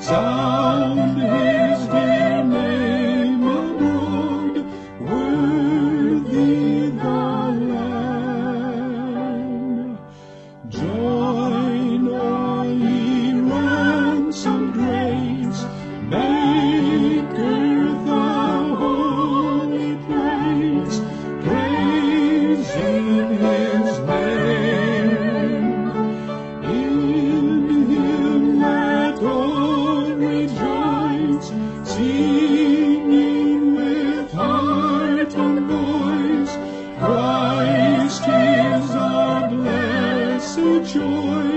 sound his dear name abroad, worthy the Lamb. Join all ye ransomed graves, make earth a holy place, praising his name. In him let all rejoice, singing with heart and voice, Christ is our blessed joy.